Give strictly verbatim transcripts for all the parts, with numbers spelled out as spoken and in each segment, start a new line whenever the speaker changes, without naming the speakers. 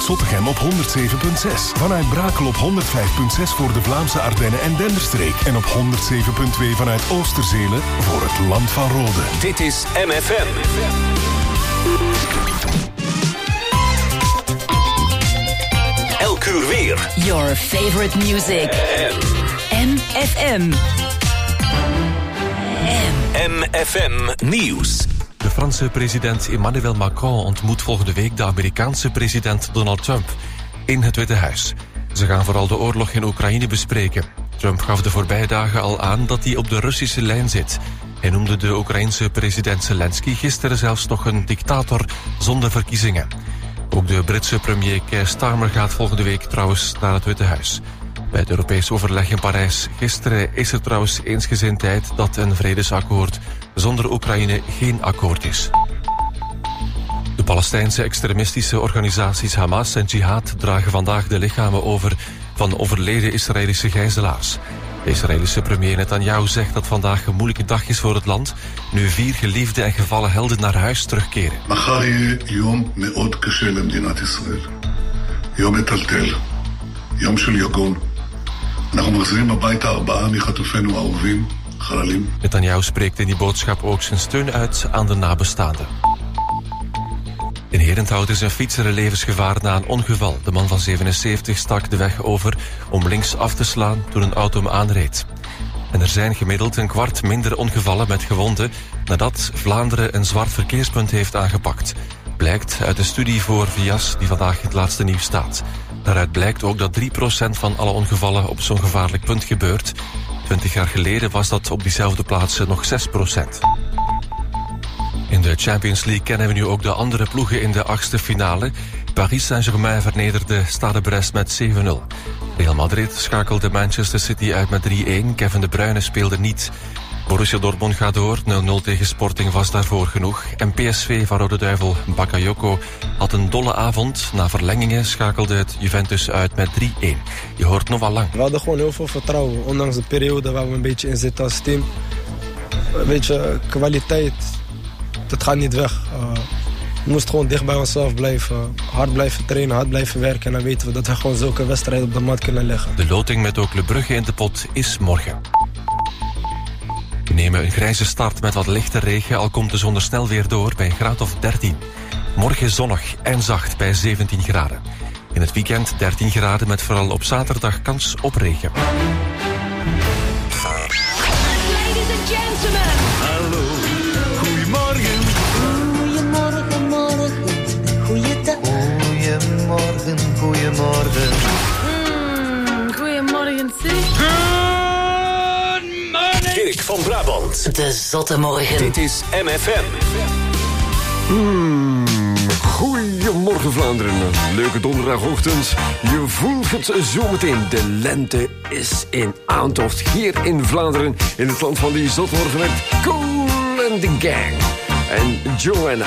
Zottegem op honderd zeven komma zes. Vanuit Brakel op honderd vijf komma zes voor de Vlaamse Ardennen en Denderstreek. En op honderd zeven komma twee vanuit Oosterzelen voor het Land van Rode.
Dit is M F M. Elk uur weer.
Your favorite music. M F M.
M F M Nieuws.
De Franse president Emmanuel Macron ontmoet volgende week de Amerikaanse president Donald Trump in het Witte Huis. Ze gaan vooral de oorlog in Oekraïne bespreken. Trump gaf de voorbije dagen al aan dat hij op de Russische lijn zit. Hij noemde de Oekraïense president Zelensky gisteren zelfs nog een dictator zonder verkiezingen. Ook de Britse premier Keir Starmer gaat volgende week trouwens naar het Witte Huis. Bij het Europees overleg in Parijs gisteren is er trouwens eensgezindheid dat een vredesakkoord zonder Oekraïne geen akkoord is. De Palestijnse extremistische organisaties Hamas en Jihad dragen vandaag de lichamen over van overleden Israëlische gijzelaars. De Israëlische premier Netanyahu zegt dat vandaag een moeilijke dag is voor het land, nu vier geliefde en gevallen helden naar huis terugkeren.
מחר יהיה יום מאוד קשה למדינת ישראל. יום מטלטל. יום של יגון. אנחנו מחזירים הביתה ארבעה מחטופינו האהובים, חללים.
Netanyahu spreekt in die boodschap ook zijn steun uit aan de nabestaanden. In Herenthout is een fietser in levensgevaar na een ongeval. De man van zevenenzeventig stak de weg over om links af te slaan toen een auto hem aanreed. En er zijn gemiddeld een kwart minder ongevallen met gewonden nadat Vlaanderen een zwart verkeerspunt heeft aangepakt. Blijkt uit een studie voor V I A S die vandaag in het laatste nieuws staat. Daaruit blijkt ook dat drie procent van alle ongevallen op zo'n gevaarlijk punt gebeurt. Twintig jaar geleden was dat op diezelfde plaatsen nog zes procent. In de Champions League kennen we nu ook de andere ploegen in de achtste finale. Paris Saint-Germain vernederde Stade Brest met zeven nul. Real Madrid schakelde Manchester City uit met drie-een. Kevin De Bruyne speelde niet. Borussia Dortmund gaat door. nul nul tegen Sporting was daarvoor genoeg. En P S V van Rode Duivel Bakayoko had een dolle avond. Na verlengingen schakelde het Juventus uit met drie-een. Je hoort nog wel lang.
We hadden gewoon heel veel vertrouwen. Ondanks de periode waar we een beetje in zitten als team. Weet je, kwaliteit, dat gaat niet weg. Uh, we moesten gewoon dicht bij onszelf blijven. Hard blijven trainen, hard blijven werken. En dan weten we dat we gewoon zulke wedstrijden op de mat kunnen leggen.
De loting met ook Club Brugge in de pot is morgen. We nemen een grijze start met wat lichte regen, al komt de zon er snel weer door bij een graad of dertien. Morgen zonnig en zacht bij zeventien graden. In het weekend dertien graden met vooral op zaterdag kans op regen.
Ladies and gentlemen.
Hallo, goedemorgen.
Goedemorgen, morgen. Goeiedag.
Goedemorgen, goedemorgen.
Mm, goedemorgen, zeg.
Dirk van Brabant.
De zotte morgen.
Dit is M F M.
Mm, goedemorgen Vlaanderen. Leuke donderdagochtend. Je voelt het zometeen. De lente is in aantocht hier in Vlaanderen. In het land van die zotmorgen met Cool and the Gang. En Joanna.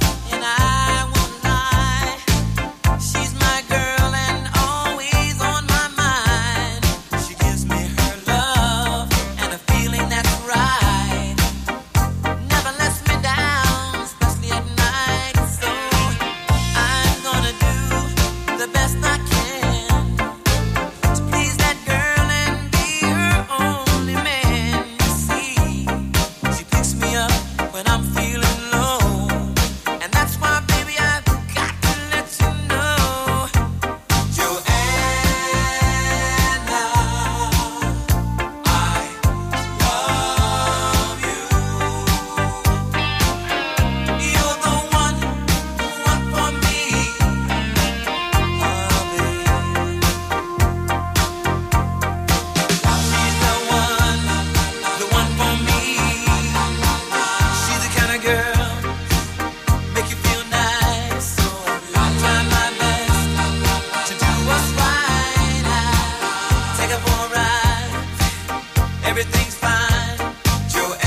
She's my girl and always on my everything's fine. Joanna,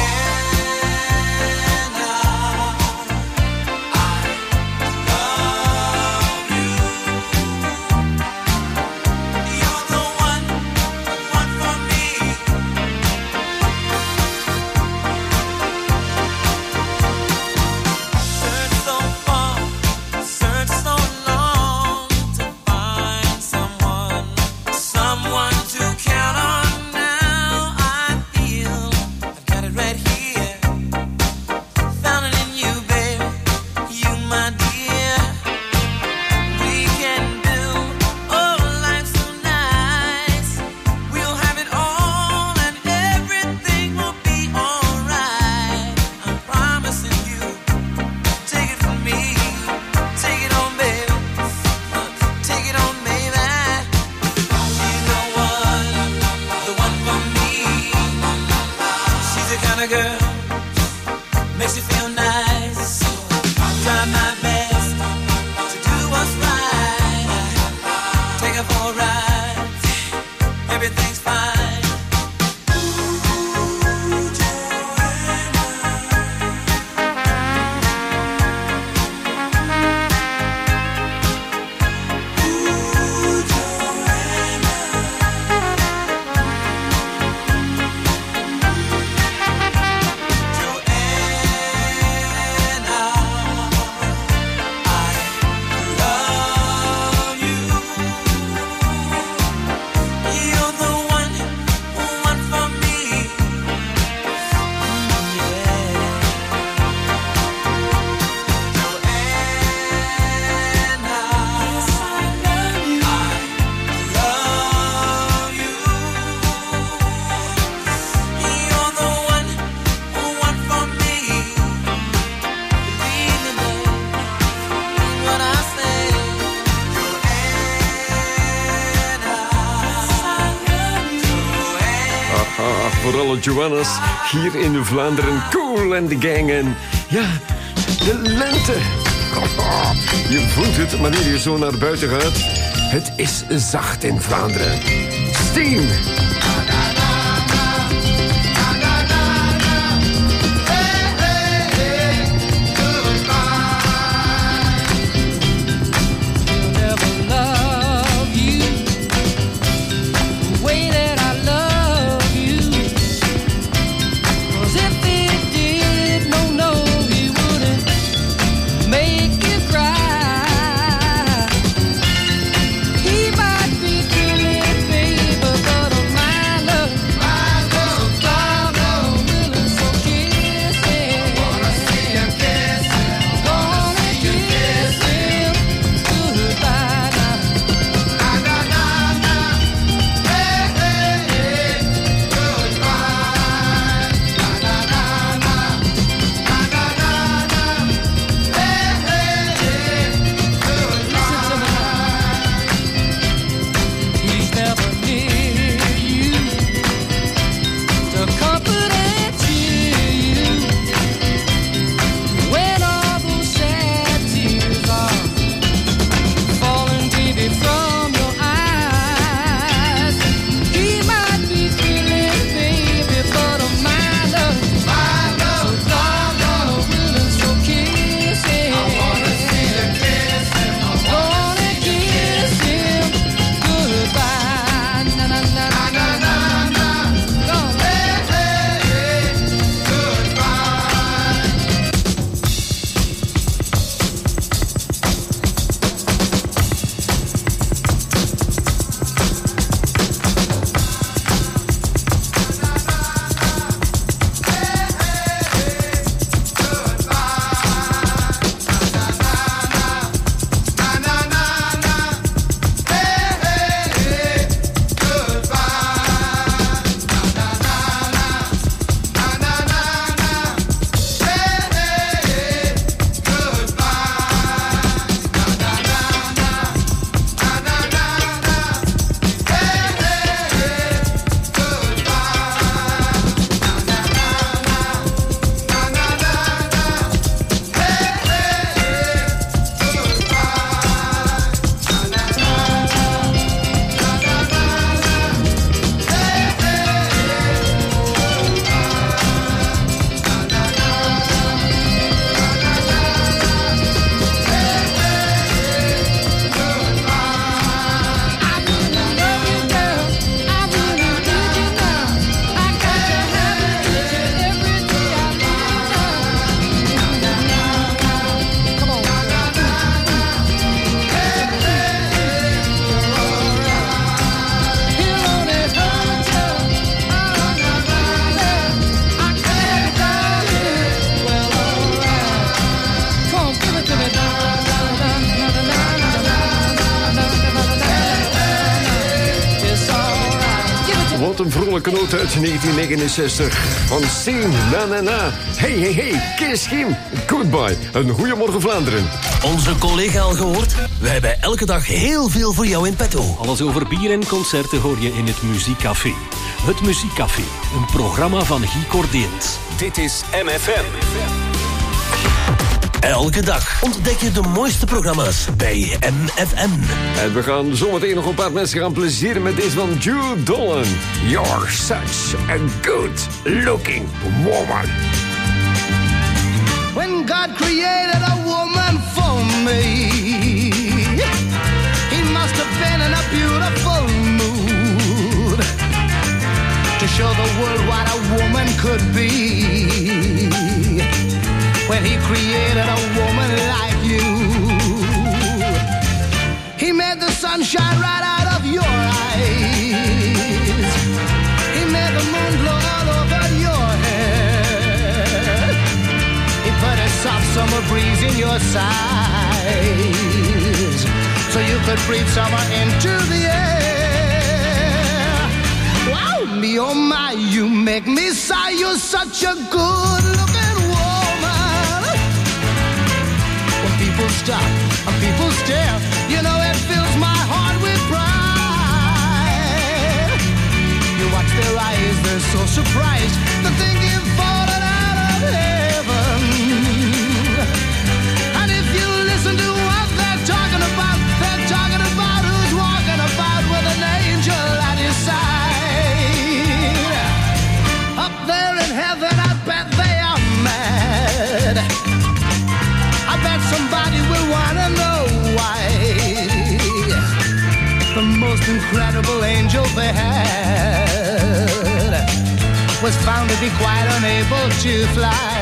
voor alle Joanna's hier in Vlaanderen. Cool and the gang. En ja, de lente. Je voelt het wanneer je zo naar buiten gaat. Het is zacht in Vlaanderen. Steam.
He might be doing, baby.
wat een vrolijke noot uit negentien negenenzestig. Van Sing Na Na Na. Hey, hey, hey, Kees Schiem. Goodbye. Een goeiemorgen Vlaanderen.
Onze collega al gehoord? Wij hebben elke dag heel veel voor jou in petto.
Alles over bier en concerten hoor je in het Muziekcafé. Het Muziekcafé, een programma van Guy Cordeens.
Dit is M F M.
Elke dag ontdek je de mooiste programma's bij M F M.
En we gaan zometeen nog een paar mensen gaan plezieren met deze van Jude Dolan. You're such a good looking woman.
When God created a woman for me, He must have been in a beautiful mood to show the world what a woman could be. When He created a woman like you, He made the sun shine right out of your eyes. He made the moon glow all over your head. He put a soft summer breeze in your sides, so you could breathe summer into the air. Wow, me oh my, you make me sigh. You're such a good looking woman. When people stop and people stare, you know it fills my heart with pride. You watch their eyes, they're so surprised that they give fallen out of heaven. And if you listen to what they're talking about, they're talking about who's walking about with an angel at his side. Up there in heaven, I bet they are mad. I bet somebody will wanna know why the most incredible angel they had was found to be quite unable to fly.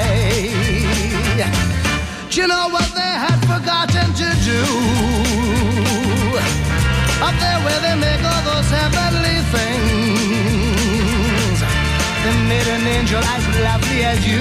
Do you know what they had forgotten to do? Up there where they make all those heavenly things, they made an angel as lovely as you,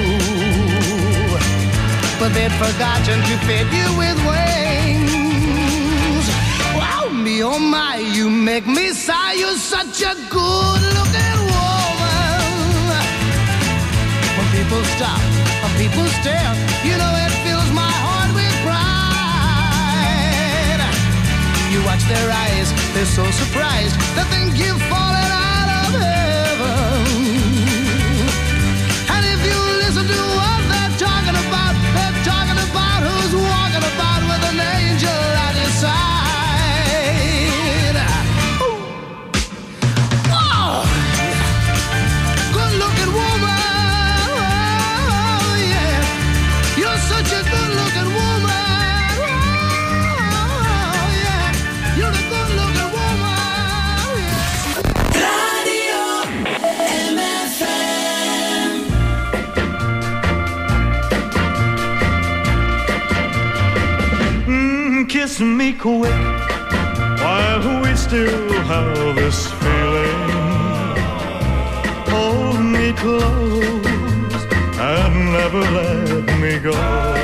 but they'd forgotten to fit you with wings. Wow, me oh my, you make me sigh. You're such a good looking woman. When people stop, when people stare, you know it fills my heart with pride. You watch their eyes, they're so surprised that they give falling out of heaven. And if you listen to what they're talking about, they're talking about who's walking about with an angel at his side. Ooh. Whoa. Good looking woman. Oh, yeah. You're such a good looking woman. Oh, yeah. You're a good looking woman. Yeah.
Radio M F M.
Mm, kiss me quick while we still have this feeling. Hold me close and never let me go.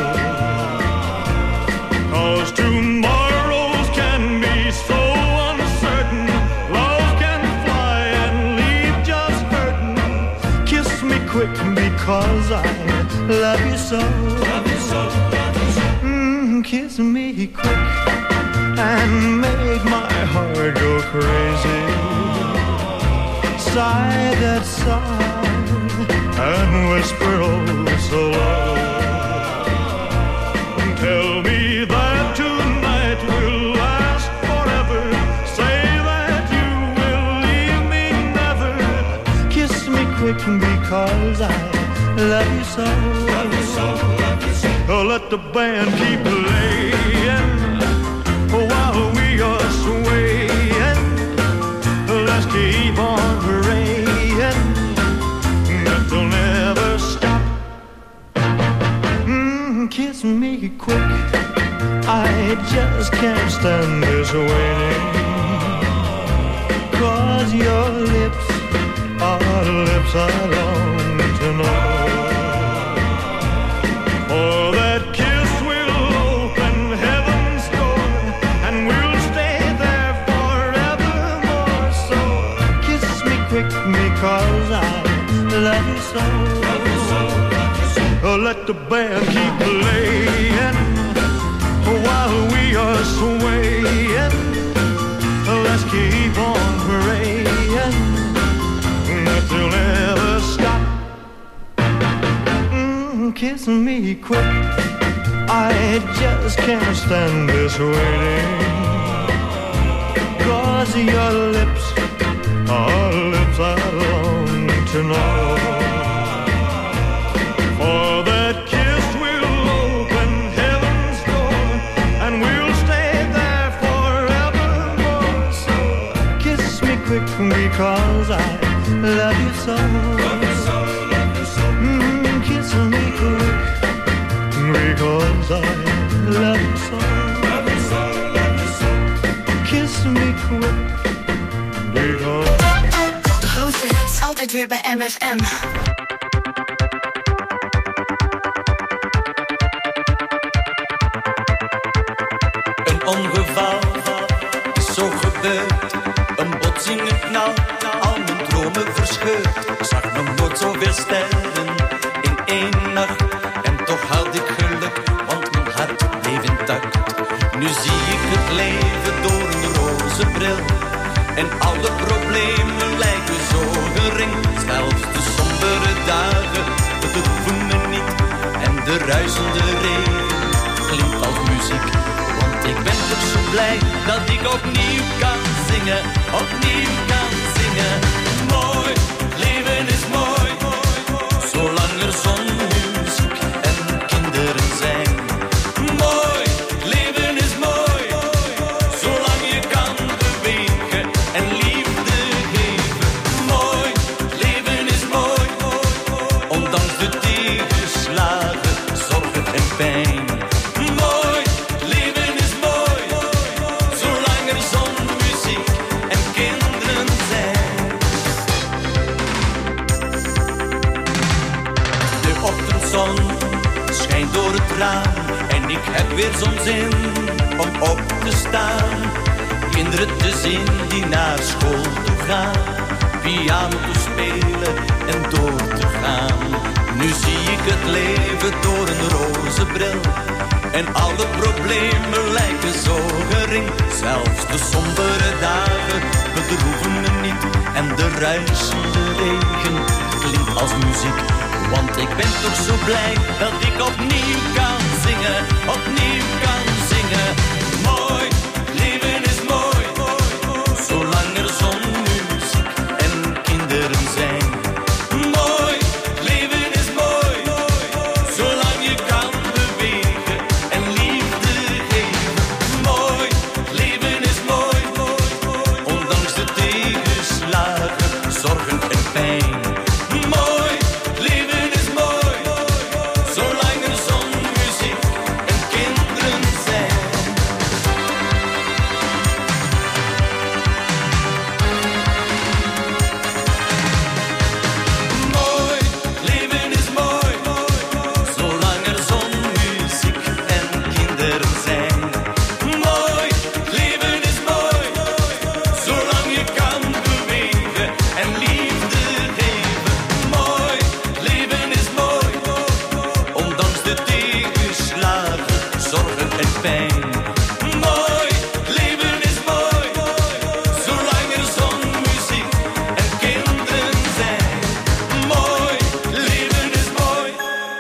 'Cause tomorrows can be so uncertain. Love can fly and leave just hurting. Kiss me quick because I love you so. Love you so. Mm, kiss me quick and make my heart go crazy. Sigh that sigh and whisper oh so low. Tell me that tonight will last forever. Say that you will leave me never. Kiss me quick because I love you so. Love you so, love you so. Oh, let the band keep playing while we are swaying. Let's keep on praying that they'll never stop. Mm, kiss me quick, I just can't stand this waiting. 'Cause your lips are lips I long to know. For that kiss will open heaven's door, and we'll stay there forevermore. So kiss me because I love you so. Oh, let the band keep playing while we are swaying. Let's keep on praying that you'll never stop. Mm, kiss me quick, I just can't stand this waiting. 'Cause your lips are lips I long to know. For that kiss will open heaven's door, and we'll stay there forevermore. So kiss me quick because I love you so. Mm, kiss me quick because I love you so. Kiss me quick because...
De grootste hits altijd weer bij M F M.
Een ongeval is zo gebeurd. Een botsing, een knal, al mijn dromen verscheurd. Ik zag nog nooit zoveel sterren in één nacht. En toch had ik geluk, want mijn hart bleef intact. Nu zie ik het leven door een roze bril. En alle problemen lijken zo gering. Zelfs de sombere dagen bedroeven me niet. En de ruisende regen klinkt als muziek. Want ik ben toch zo blij dat ik opnieuw kan zingen. Opnieuw kan zingen. Mooi, leven is mooi. Zolang er zon, muziek en kinderen zijn. Mooi, leven is mooi. Zolang je kan bewegen en liefde geven. Mooi, leven is mooi. Ondanks de tegenslagen, zorgen en pijn. Mooi, leven is mooi. Zolang er zon, muziek en kinderen zijn. De ochtendzon schijnt door het raam. En ik heb weer zo'n zin om op te staan. Kinderen te zien die naar school toe gaan. Piano te spelen en door te gaan. Nu zie ik het leven door een roze bril. En alle problemen lijken zo gering. Zelfs de sombere dagen bedroeven me niet. En de ruisende regen klinkt als muziek. Want ik ben toch zo blij dat ik opnieuw kan zingen. Opnieuw kan zingen. Mooi, leven is mooi. Zolang er zon, muziek en kinderen zijn. Mooi, leven is mooi. Zolang je kan bewegen en liefde geven. Mooi, leven is mooi. Ondanks de tegenslagen, zorgen en pijn. Mooi, leven is mooi. Zolang er zon, muziek en kinderen zijn. Mooi, leven is mooi. Zolang er zon, muziek en kinderen zijn. Mooi, leven is mooi. Zolang je kan bewegen en liefde geven. Mooi, leven is mooi. Ondanks de tegenslagen, zorgen en pijn. Mooi, leven is mooi. Zolang er zon, muziek en kinderen zijn. Mooi, leven is mooi.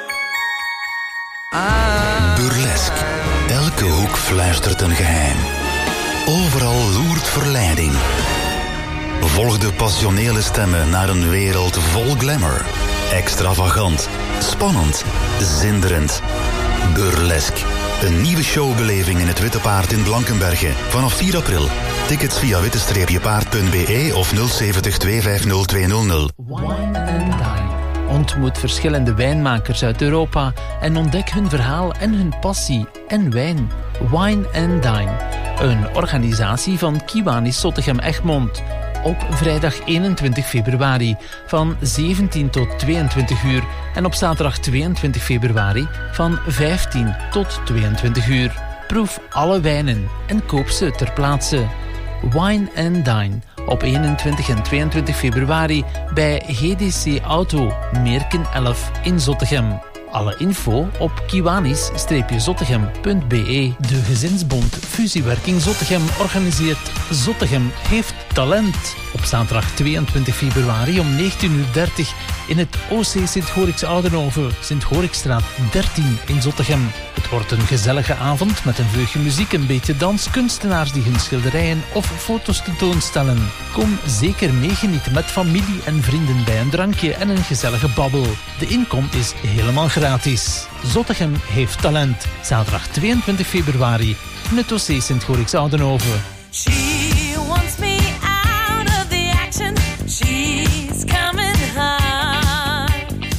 Burlesque. Elke hoek fluistert een geheim. Overal loert verleiding. Volg de passionele stemmen naar een wereld vol glamour. Extravagant, spannend, zinderend. Burlesque. Een nieuwe showbeleving in het Witte Paard in Blankenberge. Vanaf vier april. Tickets via witte paard punt b e of nul zeventig twee vijf nul twee nul nul.
Wine and Dine. Ontmoet verschillende wijnmakers uit Europa en ontdek hun verhaal en hun passie en wijn. Wine and Dine. Een organisatie van Kiwani Sottegem Egmond. Op vrijdag eenentwintig februari van zeventien tot tweeëntwintig uur en op zaterdag tweeëntwintig februari van vijftien tot tweeëntwintig uur. Proef alle wijnen en koop ze ter plaatse. Wine and Dine op eenentwintig en tweeëntwintig februari bij G D C Auto, Meerken elf in Zottegem. Alle info op kiwanis zottegem punt b e. De Gezinsbond Fusiewerking Zottegem organiseert Zottegem heeft talent. Op zaterdag tweeëntwintig februari om negentien uur dertig in het O C Sint-Gorix Oudenhoven, Sint-Gorixstraat dertien in Zottegem. Het wordt een gezellige avond met een vleugje muziek, een beetje dans, kunstenaars die hun schilderijen of foto's tentoonstellen. Kom zeker meegenieten met familie en vrienden bij een drankje en een gezellige babbel. De inkom is helemaal gratis. Zottegem heeft talent. Zaterdag tweeëntwintig februari in het O C Sint-Gorix Oudenhoven.
She wants me out of the action. She's coming high.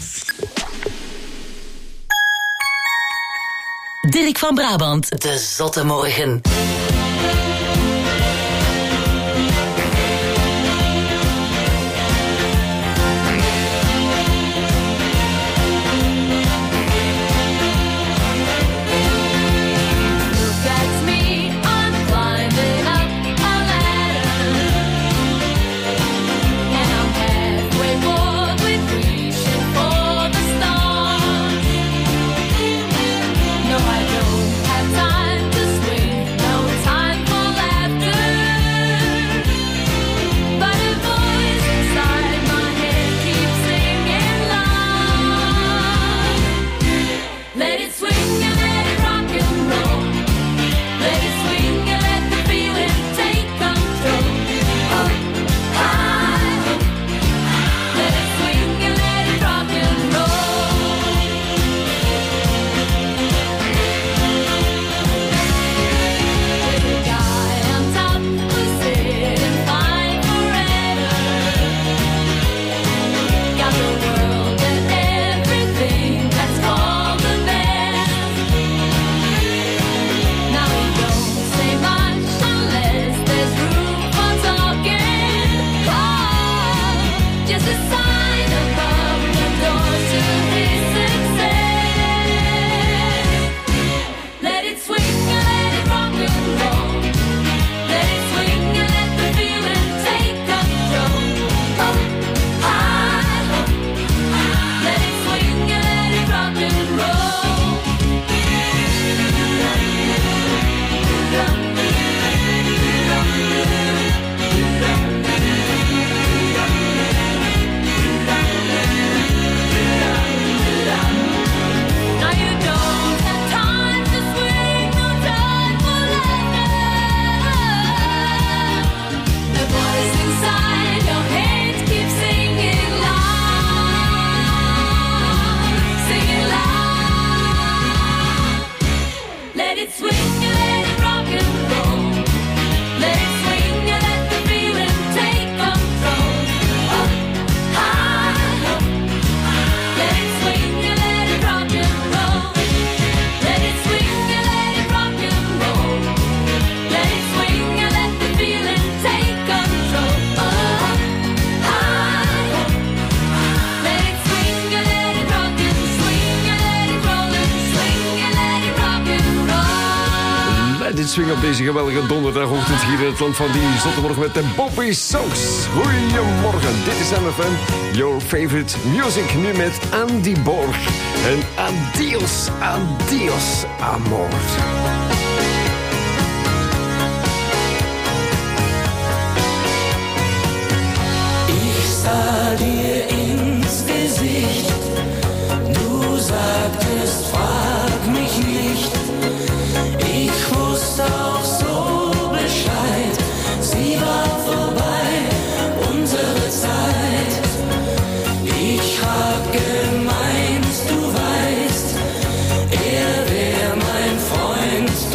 Dirk van Brabant, de Zotte Morgen.
Swing op deze geweldige donderdagochtend hier in het land van die Zottemorgen met de Bobby Sox. Goedemorgen, dit is M F M, your favorite music, nu met Andy Borg. En adios, adios, amor.
Ich sah dir ins Gesicht, du sagtest, frag mich nicht. Ich wusste auch so Bescheid, sie war vorbei, unsere Zeit. Ich hab gemeint, du weißt, er wär mein Freund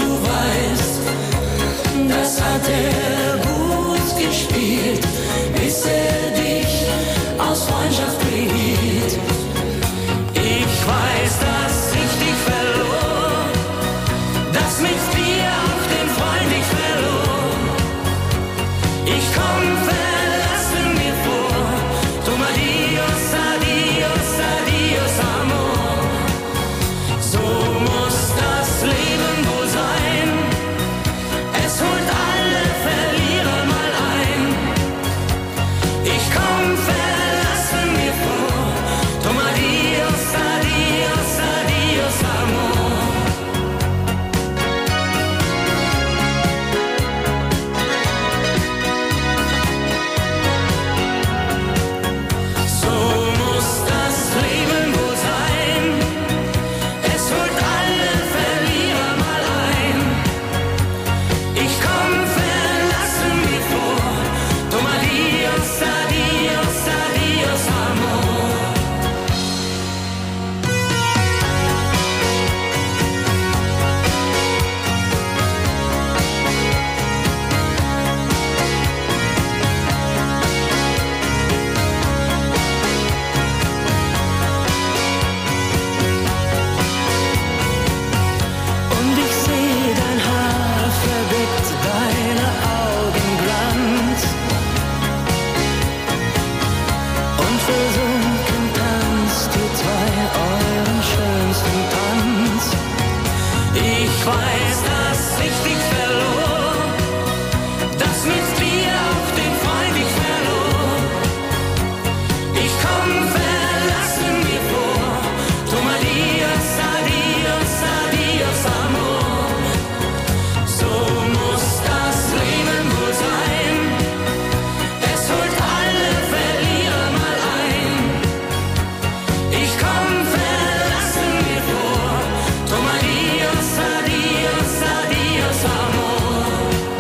weiß, dass ich dich verlor, dass mit dir auf den Fallweg verlor. Ich komm verlassen mir vor, drum adios, adios, adios, amor. So muss das Leben wohl sein, es holt alle Verlierer mal ein. Ich komm verlassen mir vor, drum adios, adios, adios, amor.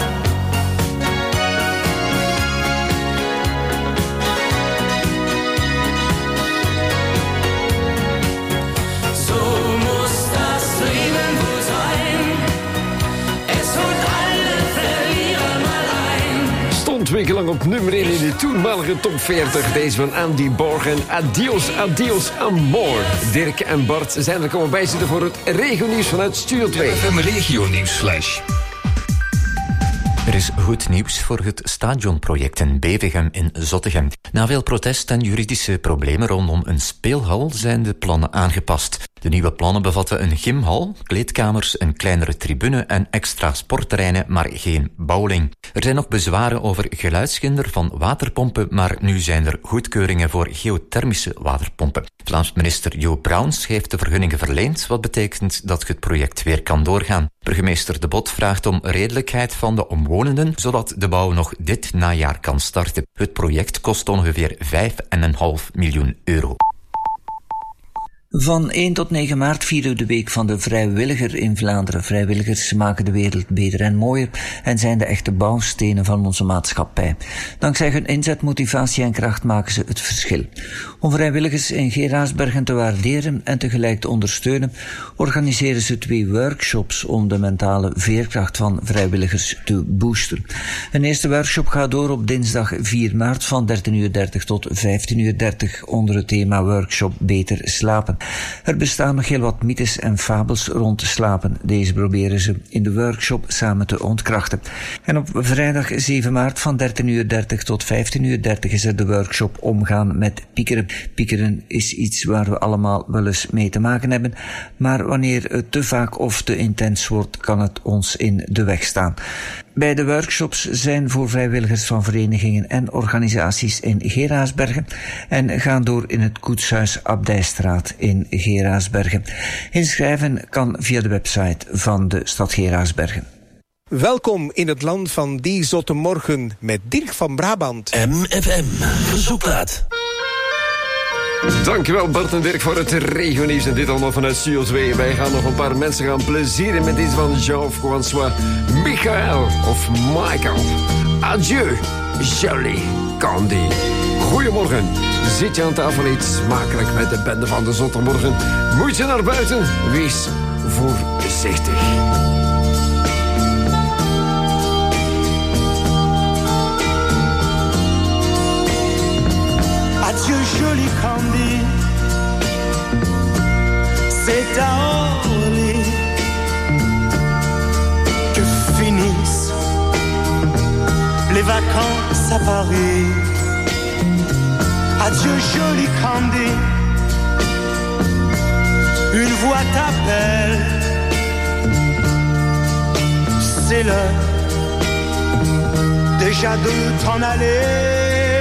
So muss das Leben wohl sein, es holt alle Verlierer mal ein.
Stond wekenlang op nummer één in de toenmalige top veertig. Deze van Andy Borg en Adios, Adios, Amor. Dirk en Bart zijn er komen bijzitten voor het regionieuws vanuit Studio twee.
F M Regio Nieuws Flash.
Er is goed nieuws voor het stadionproject in Bevegem in Zottegem. Na veel protest en juridische problemen rondom een speelhal zijn de plannen aangepast. De nieuwe plannen bevatten een gymhal, kleedkamers, een kleinere tribune en extra sportterreinen, maar geen bowling. Er zijn nog bezwaren over geluidshinder van waterpompen, maar nu zijn er goedkeuringen voor geothermische waterpompen. Vlaams minister Jo Brouwens heeft de vergunningen verleend, wat betekent dat het project weer kan doorgaan. Burgemeester De Bot vraagt om redelijkheid van de omwonenden, zodat de bouw nog dit najaar kan starten. Het project kost ongeveer vijf komma vijf miljoen euro.
Van één tot negen maart vieren we de week van de vrijwilliger in Vlaanderen. Vrijwilligers maken de wereld beter en mooier en zijn de echte bouwstenen van onze maatschappij. Dankzij hun inzet, motivatie en kracht maken ze het verschil. Om vrijwilligers in Geraardsbergen te waarderen en tegelijk te ondersteunen, organiseren ze twee workshops om de mentale veerkracht van vrijwilligers te boosten. Een eerste workshop gaat door op dinsdag vier maart van dertien uur dertig tot vijftien uur dertig onder het thema workshop Beter slapen. Er bestaan nog heel wat mythes en fabels rond slapen. Deze proberen ze in de workshop samen te ontkrachten. En op vrijdag zeven maart van dertien uur dertig tot vijftien uur dertig is er de workshop Omgaan met piekeren. Piekeren is iets waar we allemaal wel eens mee te maken hebben, maar wanneer het te vaak of te intens wordt, kan het ons in de weg staan. Beide workshops zijn voor vrijwilligers van verenigingen en organisaties in Geraardsbergen en gaan door in het Koetshuis Abdijstraat in Geraardsbergen. Inschrijven kan via de website van de stad Geraardsbergen.
Welkom in het land van die zotte morgen met Dirk van Brabant.
M F M, verzoekplaat.
Dankjewel Bart en Dirk voor het regionieuws en dit allemaal vanuit Studio twee. Wij gaan nog een paar mensen gaan plezieren met iets van Jean-François Michael of Michael. Adieu, Jolie Candy. Goedemorgen, zit je aan tafel, eet smakelijk met de bende van de Zottermorgen. Moet je naar buiten, wees voorzichtig.
Adieu jolie Candy, c'est à Orly que finissent les vacances à Paris. Adieu jolie Candy, une voix t'appelle, c'est l'heure déjà de t'en aller.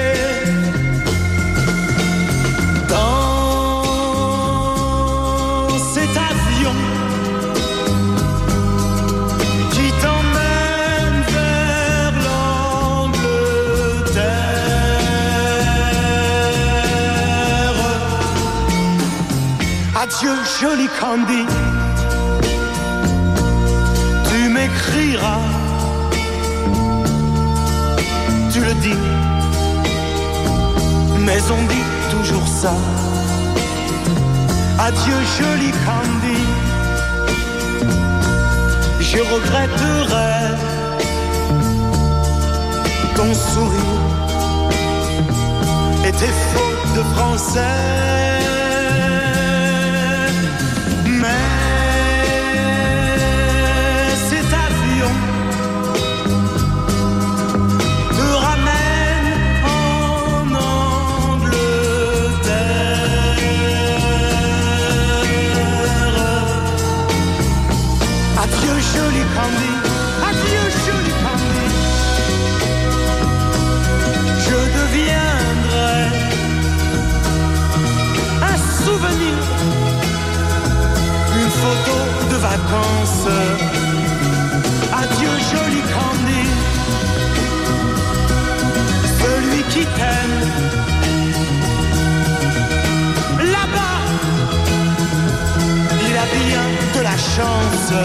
Dans cet avion qui t'emmène vers l'Angleterre. Adieu jolie Candy, tu m'écriras, tu le dis, mais on dit toujours ça. Adieu jolie Candy, je regretterai ton sourire et tes fautes de français. Mais cet avion te ramène en Angleterre. Adieu
vacances. Adieu joli Candy, celui qui t'aime. Là-bas, il a bien de la chance.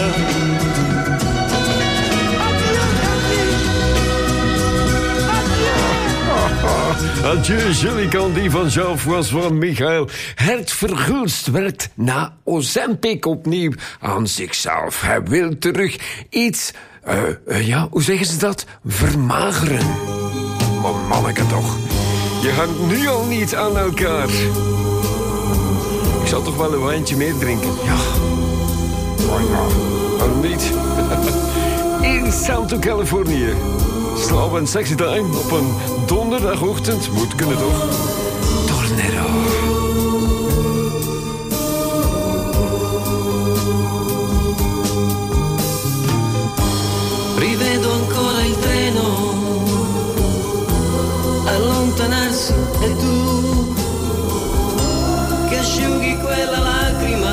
Adieu, Julie Candy van Jean-François Michael. Het Vergulst werkt na Ozempic opnieuw aan zichzelf. Hij wil terug iets, uh, uh, ja, hoe zeggen ze dat? Vermageren. Maar manneke toch, je hangt nu al niet aan elkaar. Ik zal toch wel een wijntje meer drinken. Ja. Waarom niet? In Santo Californië. Slow en sexy time op een donderdagochtend moet kunnen toch? Tornado.
Rivedo ancora il treno allontanarsi e tu che asciughi quella lacrima.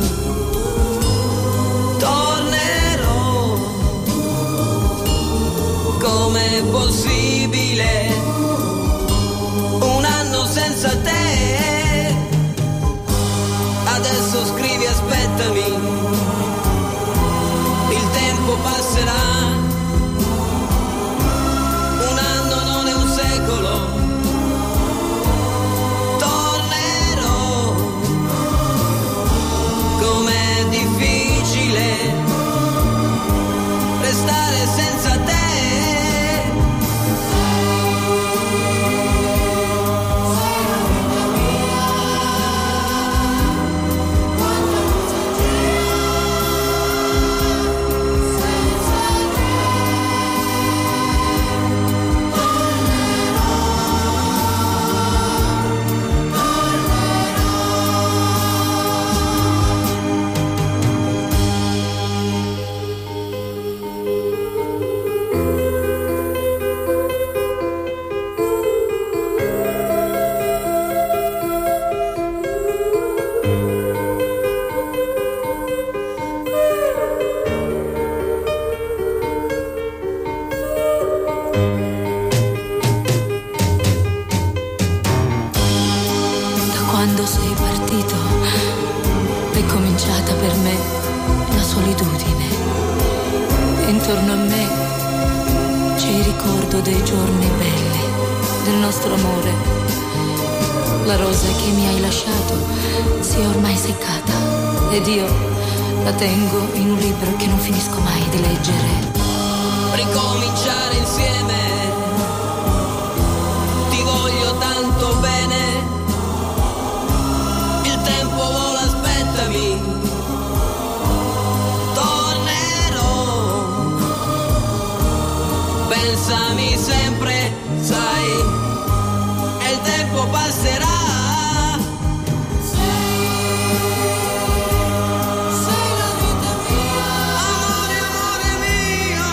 Tornerò. Com'è possibile un anno senza te? Adesso scrivi aspettami, il tempo passerà. Un anno non è un secolo. Tornerò. Com'è difficile restare senza te.
Intorno a me c'è il ricordo dei giorni belli, del nostro amore. La rosa che mi hai lasciato si è ormai seccata ed io la tengo in un libro che non finisco mai di leggere.
Ricominciare insieme, ti voglio tanto bene, il tempo vola, aspettami. Pensami sempre, sai, e il tempo passerà. Sei, sei la vita mia, amore, amore mio.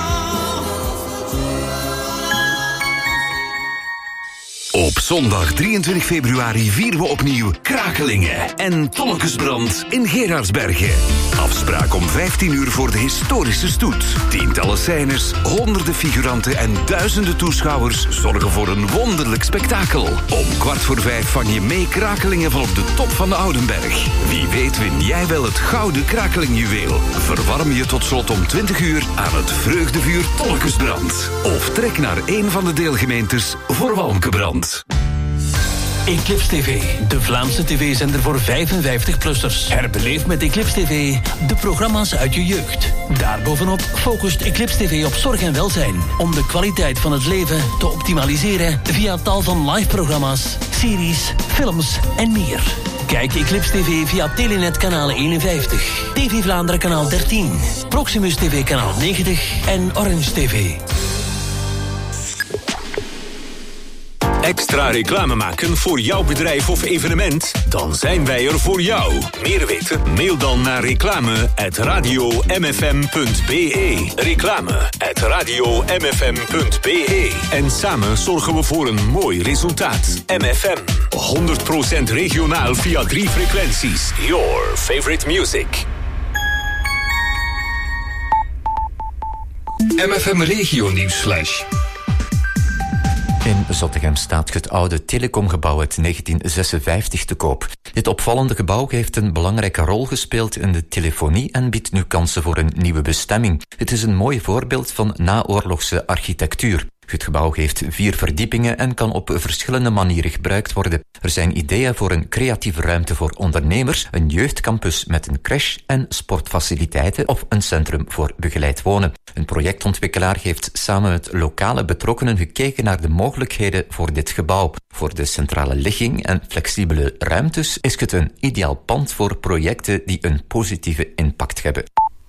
Op zondag drieëntwintig februari vieren we opnieuw Krakelingen en Tonnekesbrand in Gerardsbergen. Afspraak om vijftien uur voor de historische stoet. Tientallen scènes, honderden figuranten en duizenden toeschouwers zorgen voor een wonderlijk spektakel. Om kwart voor vijf vang je mee Krakelingen van op de top van de Oudenberg. Wie weet win jij wel het gouden Krakelingjuweel. Verwarm je tot slot om twintig uur aan het vreugdevuur Tonnekesbrand. Of trek naar een van de deelgemeentes voor Walmkebrand.
Eclipse T V, de Vlaamse tv-zender voor vijfenvijftig-plussers. Herbeleef met Eclipse T V de programma's uit je jeugd. Daarbovenop focust Eclipse T V op zorg en welzijn, om de kwaliteit van het leven te optimaliseren via tal van live-programma's, series, films en meer. Kijk Eclipse T V via Telenet kanaal eenenvijftig, T V Vlaanderen kanaal dertien, Proximus T V kanaal negentig en Orange T V.
Extra reclame maken voor jouw bedrijf of evenement? Dan zijn wij er voor jou. Meer weten? Mail dan naar reclame at radio m f m punt b e. Reclame at radio m f m punt b e. En samen zorgen we voor een mooi resultaat. M F M, honderd procent regionaal via drie frequenties. Your favorite music.
M F M Regio Nieuws Flash.
In Zottegem staat het oude telecomgebouw uit negentien zesenvijftig te koop. Dit opvallende gebouw heeft een belangrijke rol gespeeld in de telefonie en biedt nu kansen voor een nieuwe bestemming. Het is een mooi voorbeeld van naoorlogse architectuur. Het gebouw heeft vier verdiepingen en kan op verschillende manieren gebruikt worden. Er zijn ideeën voor een creatieve ruimte voor ondernemers, een jeugdcampus met een crash en sportfaciliteiten of een centrum voor begeleid wonen. Een projectontwikkelaar heeft samen met lokale betrokkenen gekeken naar de mogelijkheden voor dit gebouw. Voor de centrale ligging en flexibele ruimtes is het een ideaal pand voor projecten die een positieve impact hebben.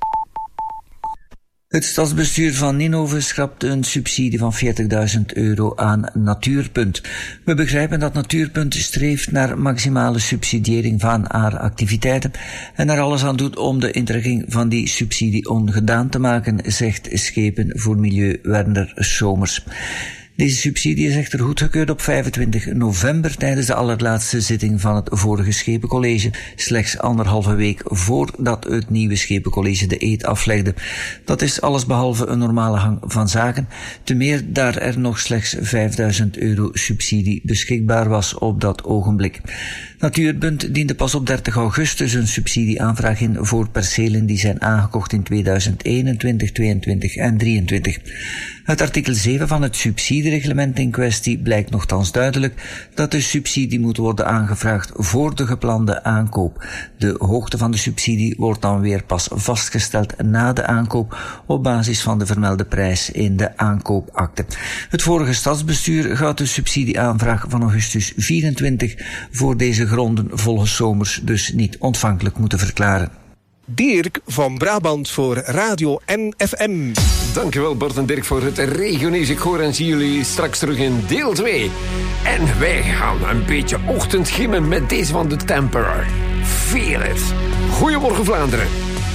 Het stadsbestuur van Ninove schrapt een subsidie van veertigduizend euro aan Natuurpunt. We begrijpen dat Natuurpunt streeft naar maximale subsidiëring van haar activiteiten en er alles aan doet om de intrekking van die subsidie ongedaan te maken, zegt Schepen voor Milieu Werner Somers. Deze subsidie is echter goedgekeurd op vijfentwintig november tijdens de allerlaatste zitting van het vorige Schepencollege, slechts anderhalve week voordat het nieuwe Schepencollege de eed aflegde. Dat is allesbehalve een normale gang van zaken, te meer daar er nog slechts vijfduizend euro subsidie beschikbaar was op dat ogenblik. Natuurpunt diende pas op dertig augustus een subsidieaanvraag in voor percelen die zijn aangekocht in tweeduizend eenentwintig, tweeëntwintig en drieëntwintig. Uit artikel zeven van het subsidiereglement in kwestie blijkt nogthans duidelijk dat de subsidie moet worden aangevraagd voor de geplande aankoop. De hoogte van de subsidie wordt dan weer pas vastgesteld na de aankoop op basis van de vermelde prijs in de aankoopakte. Het vorige stadsbestuur gaat de subsidieaanvraag van augustus vierentwintig voor deze gronden volgens Somers dus niet ontvankelijk moeten verklaren.
Dirk van Brabant voor Radio N F M.
Dankjewel Bart en Dirk voor het regionieuws. Ik hoor en zie jullie straks terug in deel twee. En wij gaan een beetje ochtendgimmen met deze van de Temper. Feel it. Goedemorgen Vlaanderen.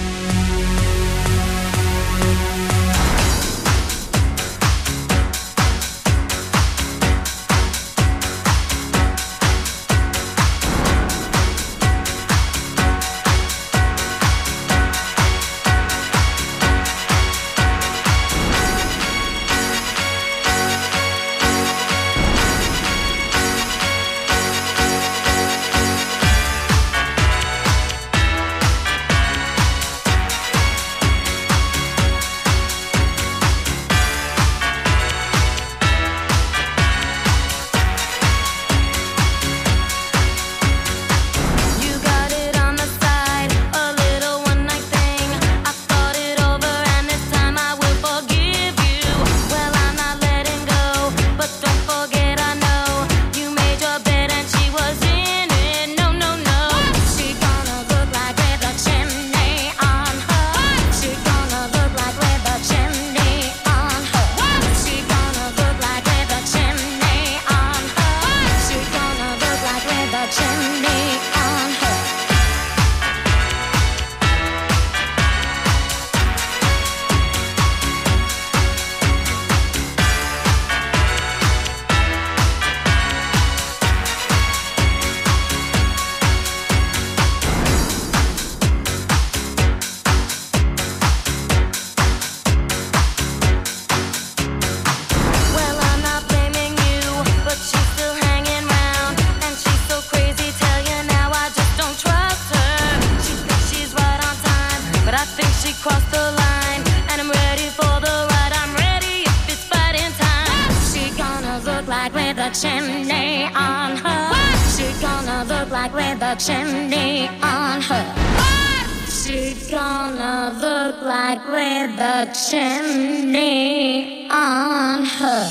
chimney on her. She gonna look like with a chimney on her. She gonna look like with a chimney on her.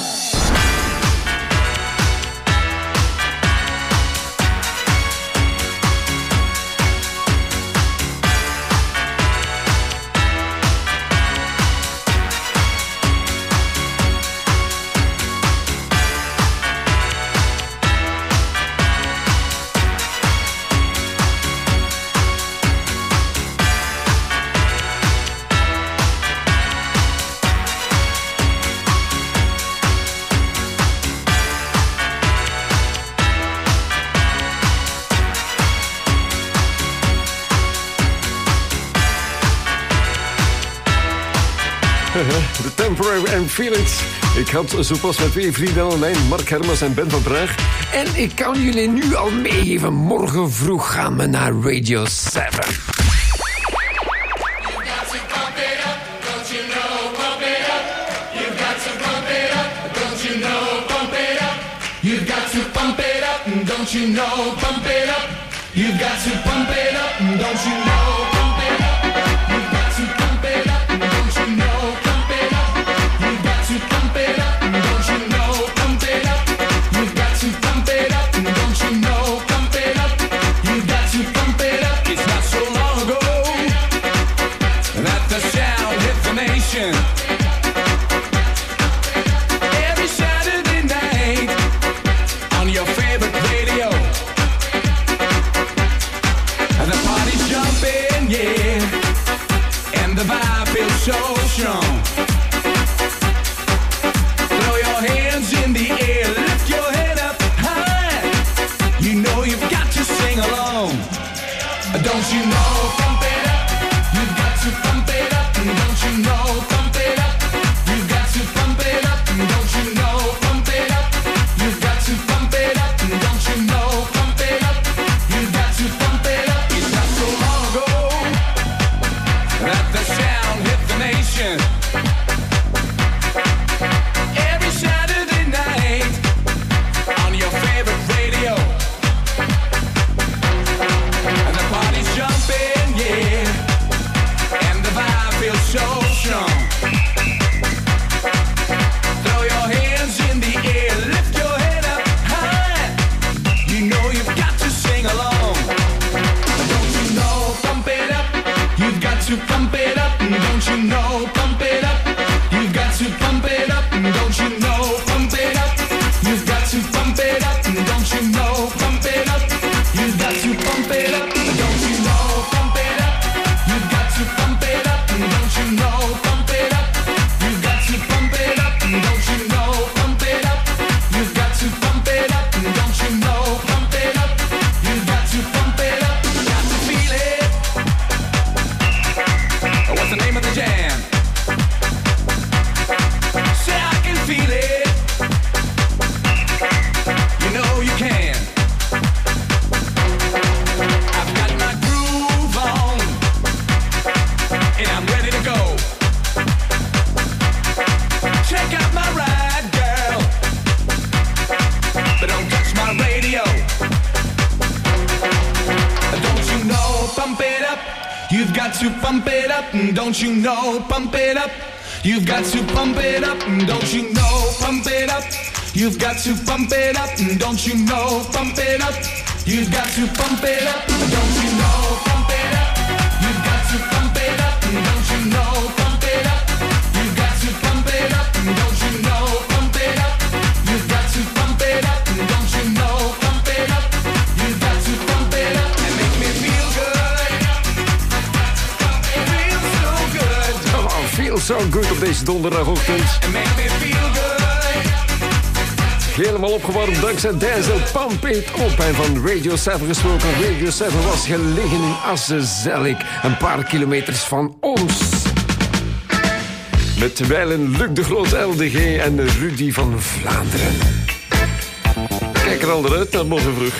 hè? The Temporary and Feel It. Ik had zo pas met twee vrienden aan mijn, Mark Hermans en Ben van Praag. En ik kan jullie nu al meegeven, morgen vroeg gaan we naar Radio zeven.
You've got to pump it up, don't you know, pump it up. You've got to pump it up, don't you know, pump it up. You've got to pump it up, don't you know, pump it up. You've got to pump it up, don't you know, pump it up. You've got to pump it up, don't you know, pump it up. You've got to pump it up. It's not so long ago that the sound hit the nation. Your favorite radio, and the party's jumping, yeah, and the vibe feels so strong. Throw your hands in the air, lift your head up high. You know you've got to sing along. Don't you know, pump it up. You've got to pump it up. Don't you know, pump it up. You've got to pump it up. Don't you know, pump it up. You've got to pump it up. Don't you know, pump it up. You've got to pump it up. It's not so long ago that the sound hit the nation. Every Saturday night on your favorite radio, and the party's jumping, yeah, and the vibe feels so strong. Throw your hands in the air, lift your head up high. You know you've got to sing along. Don't you know, pump it up. You've got to pump it up. Don't you know, pump it up. You've got to pump it up. Don't you know, pump it up. You've got to pump it up. Don't you know, pump it up. You've got to pump it up. Don't you know, pump it up. You've got to pump it up. Don't you know, pump it up. You've got to pump it up. Don't you know, pump it up. You've got to pump it up. Don't you know, pump it up. You've got to pump it up. Got to feel it. What's the name of the jam? Say I can feel it. You know you can. I've got my groove on, and I'm ready to go. Check out my ride, girl, but don't touch my radio. Don't you know, pump it up. You've got to pump it up. Don't you know, pump it up. You've got to pump it up. Don't you know, pump it up. You've got to pump it up. Don't you know, pump it up. You've got to pump it up. Don't you know, pump it up. You've got to pump it up. Don't you know, pump it up. You've got to pump it up. Don't you know, pump it up. You've got to pump it up. Don't you know, pump it up. You've got to pump it up and make me feel good. Feel so good.
Oh, feel so good op deze donderdagochtend.
And make me feel good.
Helemaal opgewarmd dankzij Denzel Pump It Up. En van Radio zeven gesproken. Radio zeven was gelegen in Assenzellik, een paar kilometers van ons. Met wijlen Luc de Groot L D G en Rudy van Vlaanderen. Kijk er al naar uit naar morgen vroeg.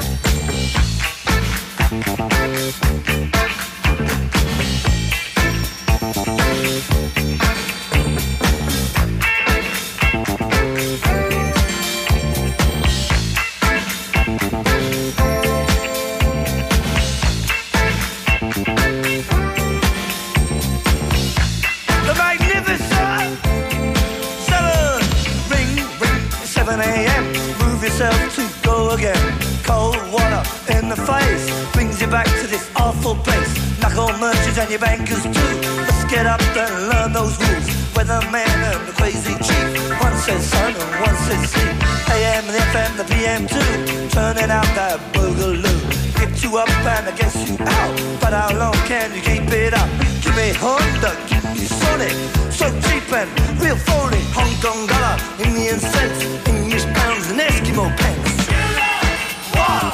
The magnificent seven, ring, ring, seven a.m. Move yourself to go again. Cold water in the face brings you back to this awful place. Knock on merchants and your bankers too. Let's get up and learn those rules. Weatherman and the crazy chief. One says sun and one says sea. A M, the F M, the P M too. Turning out that boogaloo. Get you up and I guess you out. But how long can you keep it up? Give me Honda, give me Sonic. So cheap and real phony. Hong Kong dollar, Indian cents, English pounds and Eskimo pence. Wow.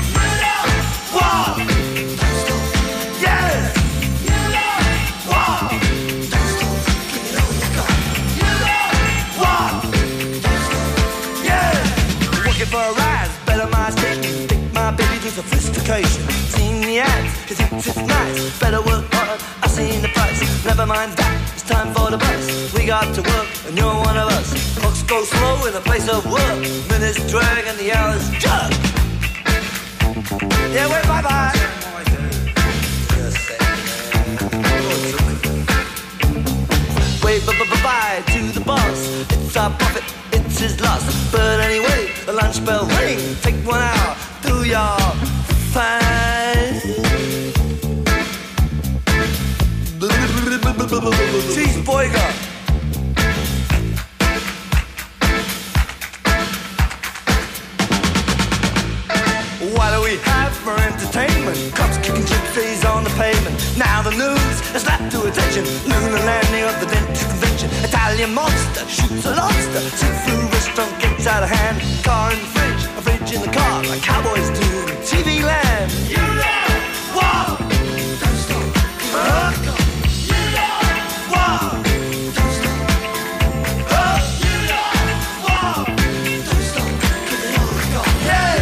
Wow. Yeah. Wow. for a ride, it's better my station. Take my baby to sophistication. Seen the ads, he thinks it's nice. Better work hard, I seen the price. Never mind that, it's time for the bus. We got to work, and you're one of us. Clocks go slow in the place of work. Minutes drag and the hours jug. Yeah, wait, bye-bye. Wave bye-bye to the boss. It's our profit, it's his loss. But anyway, the lunch bell ring. Take one hour, do your fine. Cheese boy got. What do we have for entertainment? Cops kicking gypsies on the pavement. Now the news has slapped to attention. Lunar landing of the dentist convention. Italian monster shoots a lobster. Seafood restaurant gets out of hand. Car in the fridge, a fridge in the car, like cowboys do in T V land. You know what? Don't stop. Huh? You know what? Don't stop. Huh? You know what? Don't stop. Cause they all go. Yeah.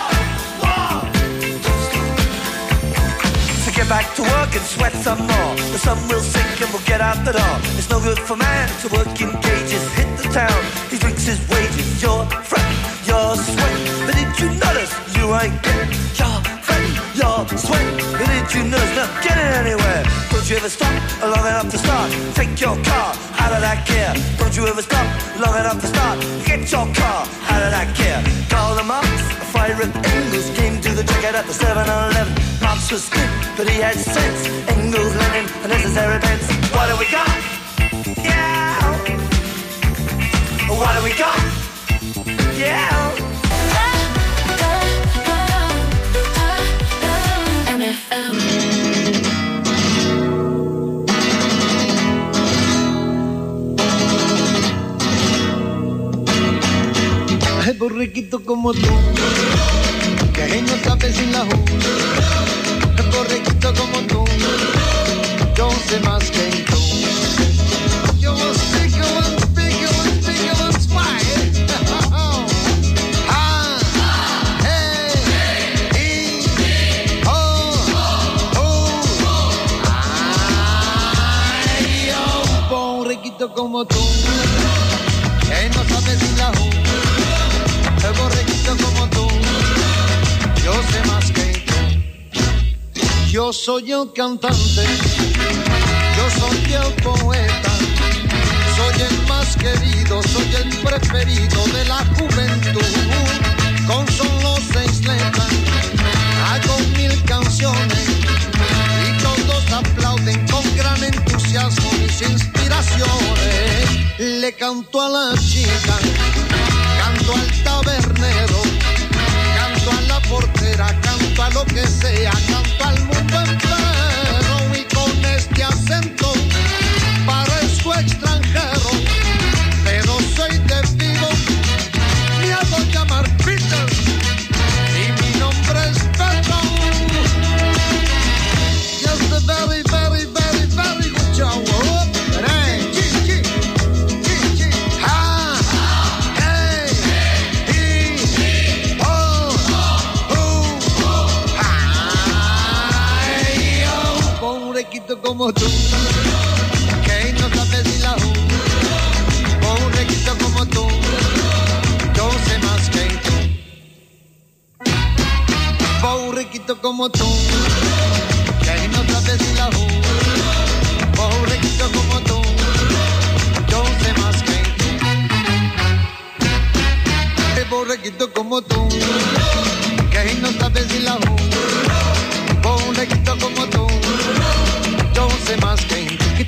Get back to work and sweat some more. The sun will sink and we'll get out the door. It's no good for man to work in cages. Hit the town, he drinks his wages. Your friend, your sweat. But did you notice you ain't getting your friend, your sweat? But did you notice not getting anywhere? Don't you ever stop long enough to start? Take your car out of that gear. Don't you ever stop long enough to start? Get your car out of that gear. Call them up. Fire at Engels came to the jacket at the seven eleven. Marx was good, but he had sense. Engels, Lenin, a necessary pence. What do we got? Yeah. What do we got? Yeah. M F M.
Ay, borrequito como tú, que no sabe sin la ju. Ay, borrequito como tú, yo sé más que tú. Yo speak and speak and speak and smile. Ah, hey, e, oh, oh. Ay, yo, borrequito como tú, que no sabe sin la ju. El borrequito como tú, yo sé más que tú. Yo soy el cantante, yo soy el poeta, soy el más querido, soy el preferido de la juventud. Con solo seis letras hago mil canciones y todos aplauden con gran entusiasmo mis inspiraciones. Le canto a la chica, canto al tabernero, canto a la portera, canto a lo que sea, canto al mundo entero. Y con este acento parezco extranjero, pero soy de Vigo, me hago llamar Peter y mi nombre es Pedro. Just a very, very, very, very good job. Hey, chi, chi, chi, chi, ha. Como tú, que no sabes ni la ju. Un requito como tú, yo sé más que tú. Un requito como tú, que no sabes ni la ju. Un requito como tú, yo sé más que tú. Un requito como tú, que no sabes ni la ju. Un requito como tú, yo sé más que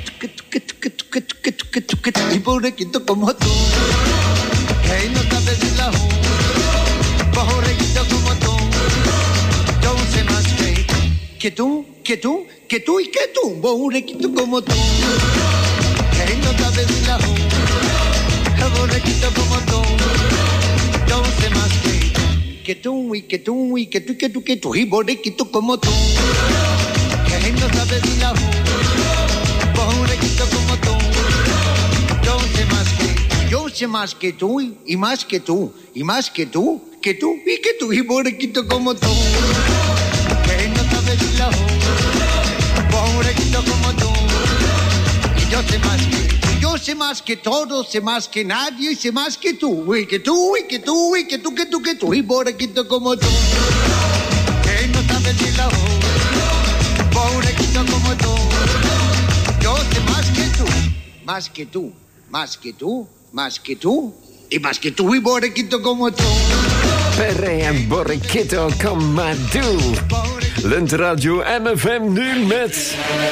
tú. Y borrequito como tú, que no sabes ni la ju. Borrequito como tú, yo sé más que tú. Que tú, que tú, que tú y que tú. Borrequito como tú, que no sabes ni la ju. Borrequito como tú, yo sé más que tú. Que tú y que tú y que tú y que tú, que tú. Y borrequito como tú, que no sabes ni la ju. Borrequito como tú, yo sé más que tú. Yo sé más que tú y más que tú y más que tú que tú y que tú y pobrequito como tú, que no sabes la pobrequito como tú. Y yo sé más que, yo sé más que todo, sé más que nadie, y sé más que tú, y que tú, y que tú, y que tú, que tú, que tú, y pobrequito como tú, que no sabes la pobrequito como tú. Yo sé más que tú, más que tú, más que tú, más que tú, y más que tú, y borrequito como tú.
Perre en borrequito como tú. Lenteradio M F M nu met...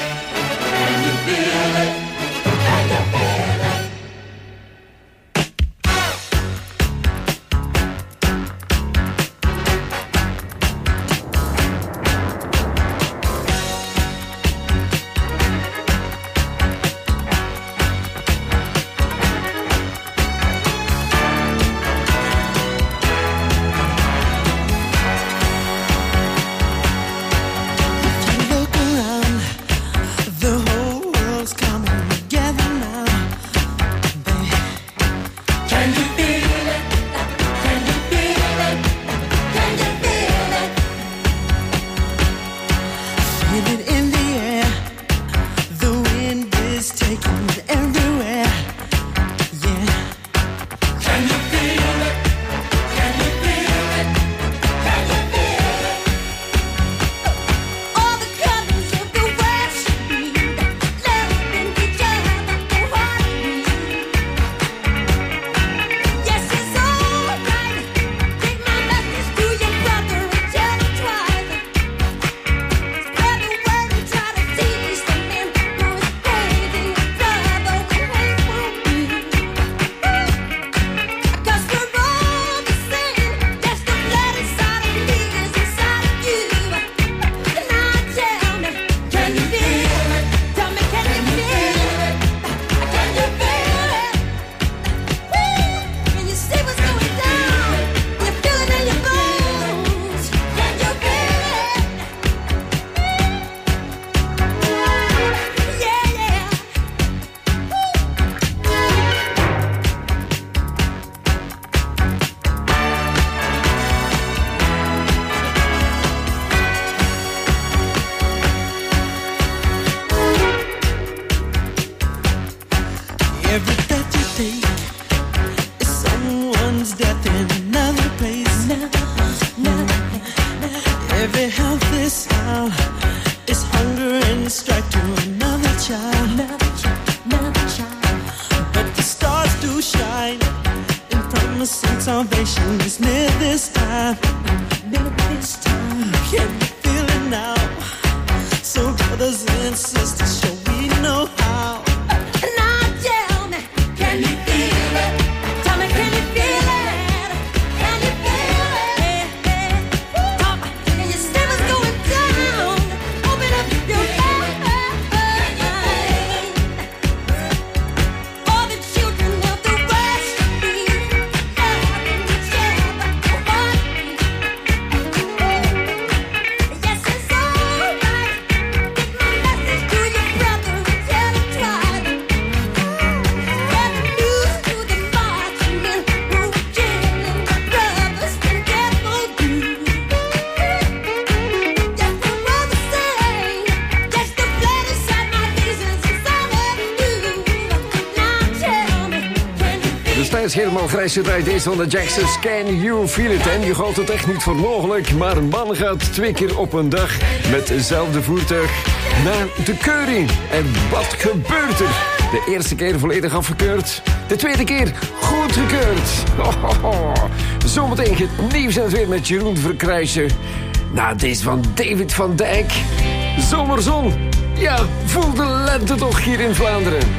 Helemaal grijs gedraaid, deze van de Jacksons. Can you feel it? En je houdt het echt niet voor mogelijk. Maar een man gaat twee keer op een dag met hetzelfde voertuig naar de keuring. En wat gebeurt er? De eerste keer volledig afgekeurd. De tweede keer goedgekeurd. Oh, oh, oh. Zometeen het nieuws en het weer met Jeroen Verkrijsen. Na deze van David van Dijk. Zomerzon. Ja, voel de lente toch hier in Vlaanderen.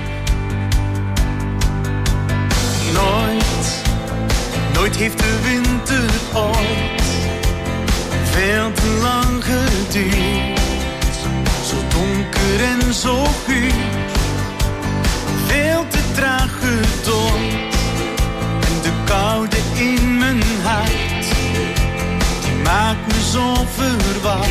Nooit, nooit heeft de winter ooit veel te lang geduurd. Zo donker en zo guur, veel te traag gedoord. En de koude in mijn hart, die maakt me zo verward.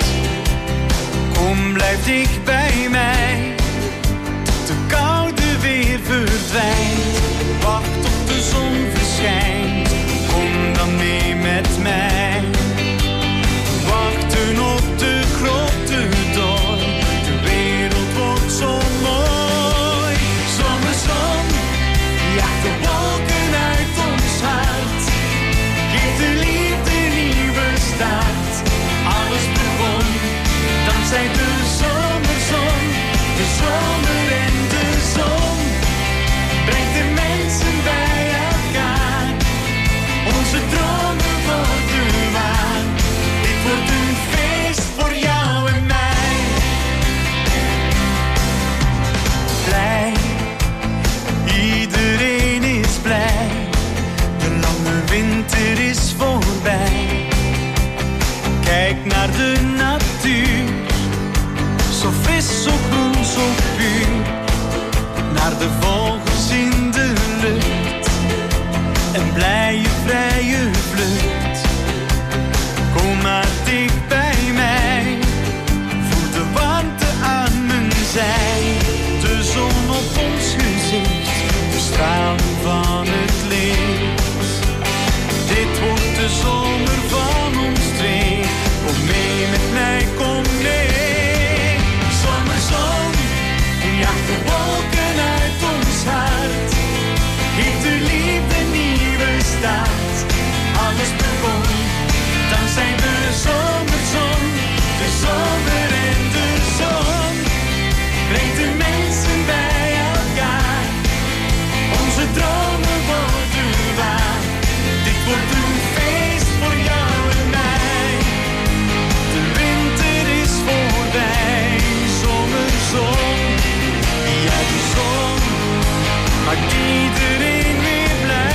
Kom, blijf dicht bij mij, tot de koude weer verdwijnt. Wacht tot de zon verschijnt, kom dan mee mij.
met mij. Wachten op de grote door, de wereld wordt zo mooi. Zomerzon, jaagt de wolken uit ons hart. Geeft de liefde nieuwe start. Alles begon, dankzij de zomerzon. De zomer en de zon brengt de mensen bij elkaar. Onze dromen worden waar. Dit wordt een feest voor jou en mij. Blij, iedereen is blij. De lange winter is voorbij. Kijk naar de natuur, zo fris, zo groen, zo puur. Naar de vogels in de lucht, een blije vrije vlucht. Kom maar dicht bij mij, voel de warmte aan mijn zij. De zon op ons gezicht, de straling van het licht. Dit wordt de zomer van ons twee, kom mee met mij, kom mee. Zomerzon, jaagt de wolken uit ons hart. Geeft de liefde nieuwe start. Alles begon, dankzij de zomerzon. De zomer en de zon brengt de mensen bij elkaar. Onze dromen worden waar. Dit wordt een feest voor jou en mij. De winter is voorbij, zomerzon. Ja, de zon maakt iedereen weer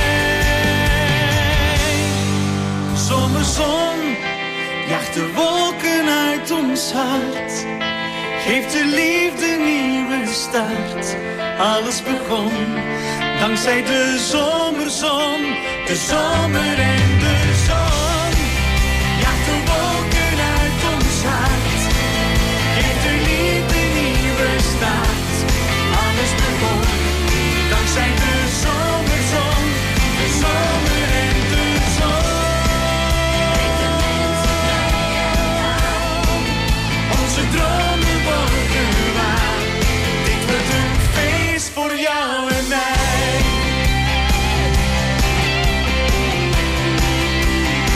blij. Zomerzon jaagt de wolken uit ons hart. Geeft de liefde nieuwe start. Alles begon dankzij de zomerzon. De zomer en